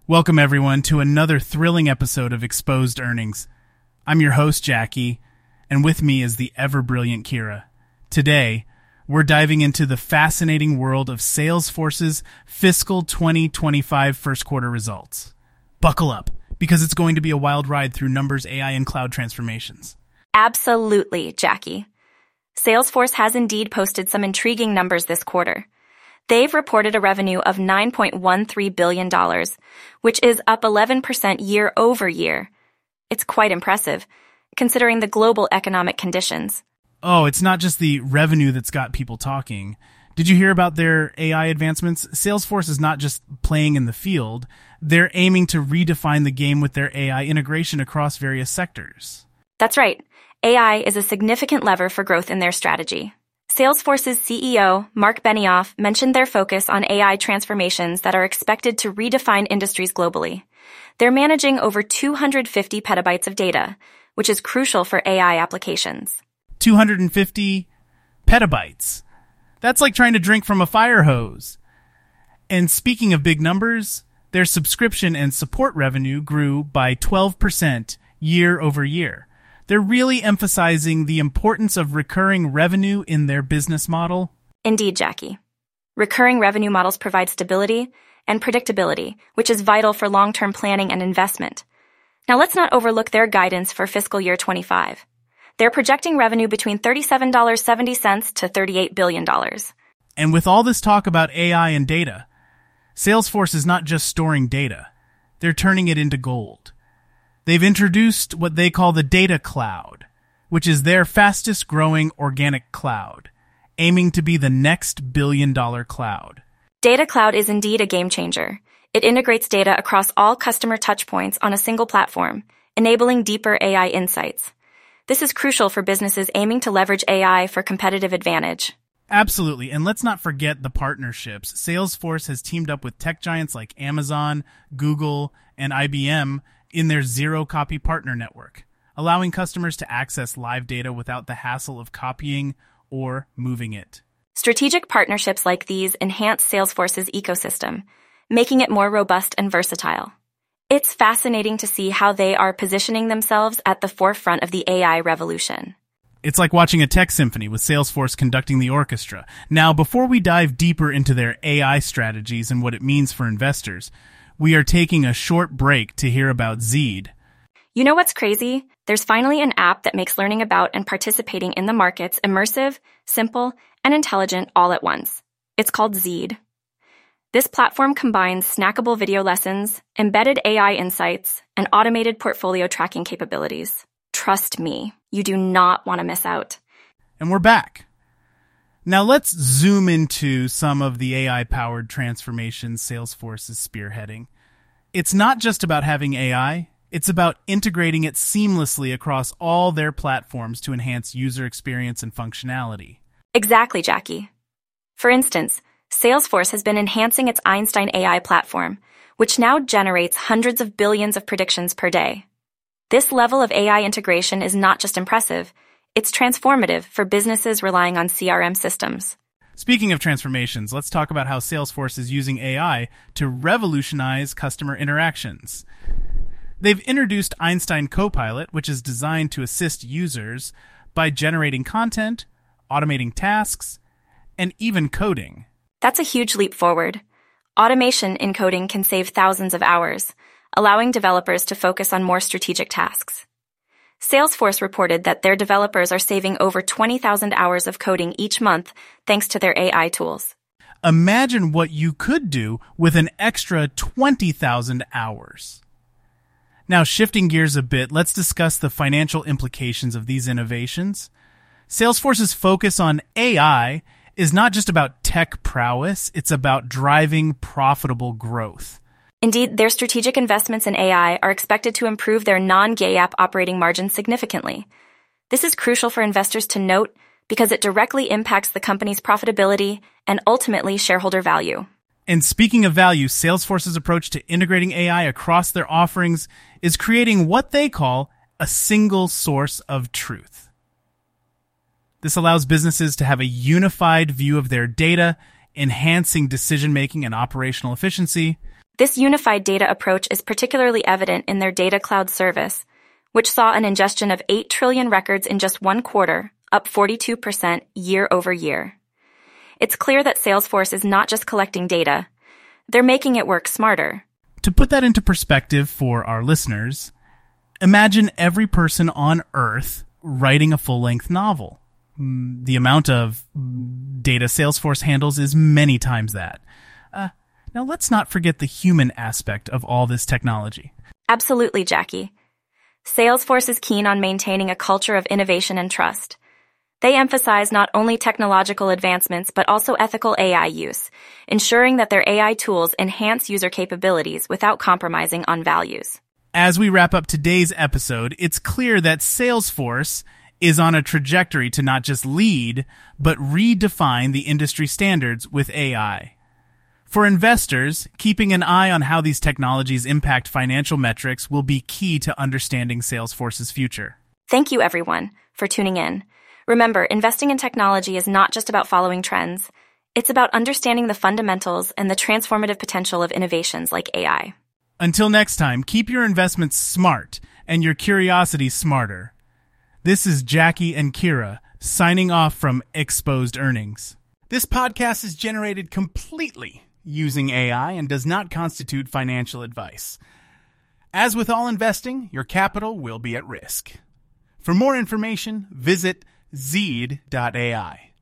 Welcome, everyone, to another thrilling episode of Exposed Earnings. I'm your host, Jackie, and with me is the ever-brilliant Kira. Today, we're diving into the fascinating world of Salesforce's fiscal 2025 first quarter results. Buckle up, because it's going to be a wild ride through numbers, AI, and cloud transformations. Absolutely, Jackie. Salesforce has indeed posted some intriguing numbers this quarter. They've reported a revenue of $9.13 billion, which is up 11% year over year. It's quite impressive, considering the global economic conditions. Oh, it's not just the revenue that's got people talking. Did you hear about their AI advancements? Salesforce is not just playing in the field. They're aiming to redefine the game with their AI integration across various sectors. That's right. AI is a significant lever for growth in their strategy. Salesforce's CEO, Marc Benioff, mentioned their focus on AI transformations that are expected to redefine industries globally. They're managing over 250 petabytes of data, which is crucial for AI applications. 250 petabytes. That's like trying to drink from a fire hose. And speaking of big numbers, their subscription and support revenue grew by 12% year over year. They're really emphasizing the importance of recurring revenue in their business model. Indeed, Jackie. Recurring revenue models provide stability and predictability, which is vital for long-term planning and investment. Now, let's not overlook their guidance for fiscal year 25. They're projecting revenue between $37.70 to $38 billion. And with all this talk about AI and data, Salesforce is not just storing data. They're turning it into gold. They've introduced what they call the Data Cloud, which is their fastest growing organic cloud, aiming to be the next billion-dollar cloud. Data Cloud is indeed a game changer. It integrates data across all customer touchpoints on a single platform, enabling deeper AI insights. This is crucial for businesses aiming to leverage AI for competitive advantage. Absolutely, and let's not forget the partnerships. Salesforce has teamed up with tech giants like Amazon, Google, and IBM in their zero-copy partner network, allowing customers to access live data without the hassle of copying or moving it. Strategic partnerships like these enhance Salesforce's ecosystem, making it more robust and versatile. It's fascinating to see how they are positioning themselves at the forefront of the AI revolution. It's like watching a tech symphony with Salesforce conducting the orchestra. Now, before we dive deeper into their AI strategies and what it means for investors, we are taking a short break to hear about Zeed. You know what's crazy? There's finally an app that makes learning about and participating in the markets immersive, simple, and intelligent all at once. It's called Zeed. This platform combines snackable video lessons, embedded AI insights, and automated portfolio tracking capabilities. Trust me, you do not want to miss out. And we're back. Now let's zoom into some of the AI-powered transformations Salesforce is spearheading. It's not just about having AI, it's about integrating it seamlessly across all their platforms to enhance user experience and functionality. Exactly, Jackie. For instance, Salesforce has been enhancing its Einstein AI platform, which now generates hundreds of billions of predictions per day. This level of AI integration is not just impressive, it's transformative for businesses relying on CRM systems. Speaking of transformations, let's talk about how Salesforce is using AI to revolutionize customer interactions. They've introduced Einstein Copilot, which is designed to assist users by generating content, automating tasks, and even coding. That's a huge leap forward. Automation in coding can save thousands of hours, allowing developers to focus on more strategic tasks. Salesforce reported that their developers are saving over 20,000 hours of coding each month thanks to their AI tools. Imagine what you could do with an extra 20,000 hours. Now, shifting gears a bit, let's discuss the financial implications of these innovations. Salesforce's focus on AI is not just about tech prowess, it's about driving profitable growth. Indeed, their strategic investments in AI are expected to improve their non-GAAP operating margin significantly. This is crucial for investors to note because it directly impacts the company's profitability and ultimately shareholder value. And speaking of value, Salesforce's approach to integrating AI across their offerings is creating what they call a single source of truth. This allows businesses to have a unified view of their data, enhancing decision-making and operational efficiency. This unified data approach is particularly evident in their Data Cloud service, which saw an ingestion of 8 trillion records in just one quarter, up 42% year over year. It's clear that Salesforce is not just collecting data, they're making it work smarter. To put that into perspective for our listeners, imagine every person on Earth writing a full-length novel. The amount of data Salesforce handles is many times that. Now, let's not forget the human aspect of all this technology. Absolutely, Jackie. Salesforce is keen on maintaining a culture of innovation and trust. They emphasize not only technological advancements, but also ethical AI use, ensuring that their AI tools enhance user capabilities without compromising on values. As we wrap up today's episode, it's clear that Salesforce is on a trajectory to not just lead, but redefine the industry standards with AI. For investors, keeping an eye on how these technologies impact financial metrics will be key to understanding Salesforce's future. Thank you, everyone, for tuning in. Remember, investing in technology is not just about following trends. It's about understanding the fundamentals and the transformative potential of innovations like AI. Until next time, keep your investments smart and your curiosity smarter. This is Jackie and Kira signing off from Exposed Earnings. This podcast is generated completely using AI and does not constitute financial advice. As with all investing, your capital will be at risk. For more information, visit Zeed.ai.